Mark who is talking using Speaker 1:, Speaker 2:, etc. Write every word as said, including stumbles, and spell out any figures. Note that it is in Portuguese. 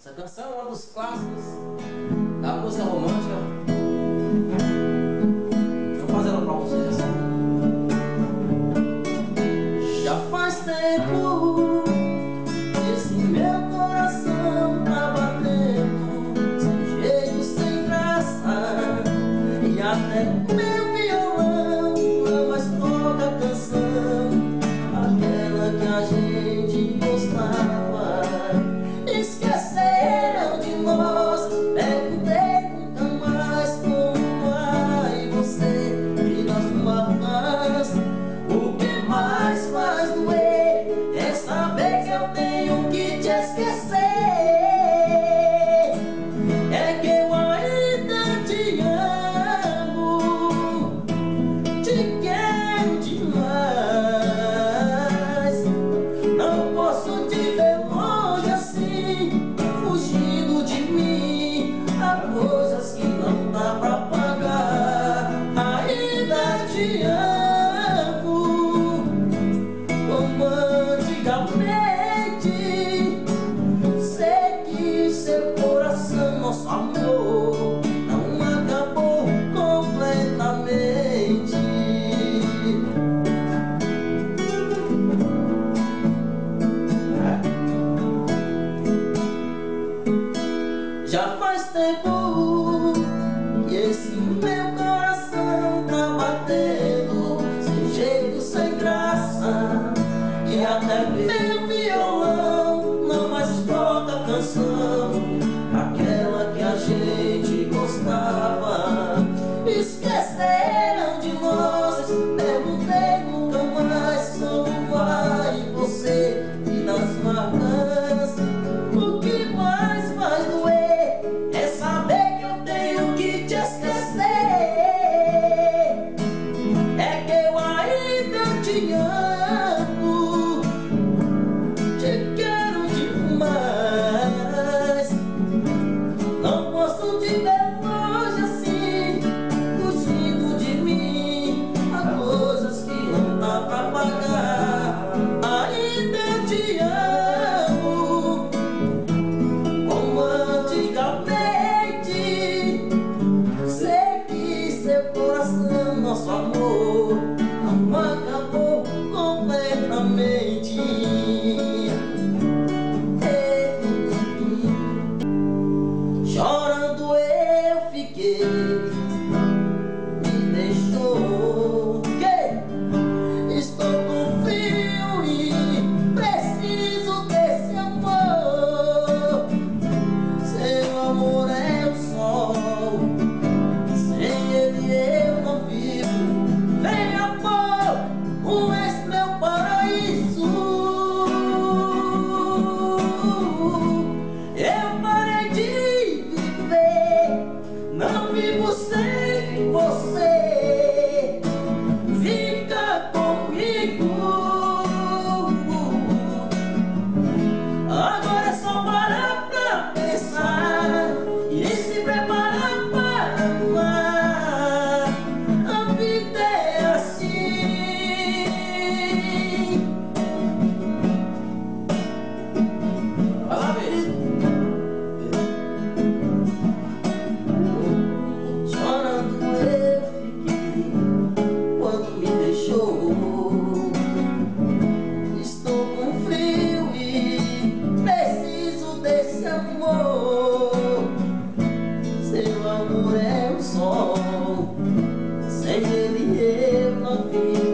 Speaker 1: Essa canção é um dos clássicos da música romântica. Vou fazer ela pra vocês assim. Já faz tempo esse meu coração tá batendo sem jeito, sem graça, e até meu violão não mais toca a canção, aquela que a gente gostava. Esqueceram de nós, perguntei nunca mais como vai você e nas marcas. O que mais faz doer é saber que eu tenho que te esquecer. É que eu ainda te amo, te quero demais. Não posso te ver longe assim, fugindo de mim. Há coisas que não dá pra pagar. Ainda te amo como antigamente. Sei que seu coração, nosso amor, não acabou completamente. Já faz tempo que esse meu coração tá batendo sem jeito, sem graça, e até meu violão não mais toca a canção, aquela que a gente gostava. Esqueceram de nós, perguntei nunca mais como vai você e das marcas. O que mais faz doer é saber que eu tenho que te esquecer. É que eu ainda te amo, te quero demais. Não posso te ver longe assim, fugindo de mim. Há coisas que não dá pra pagar. Ainda te amo como antigamente. Sei que seu coração, nosso amor, não acabou completamente. Chorando eu fiquei, me deixou. Que estou com frio e preciso desse amor. Seu amor é o sol, sem ele eu não vivo. Vem amor, um és meu paraíso. Eu parei de viver, não vivo sem você. Fica comigo, agora é só parar pra pensar e se preparar para amar. A vida é assim. Vai lá, Bê. Chorando eu fiquei quando me deixou. Estou com frio e preciso desse amor. Seu amor é o sol, sem ele eu não vivo.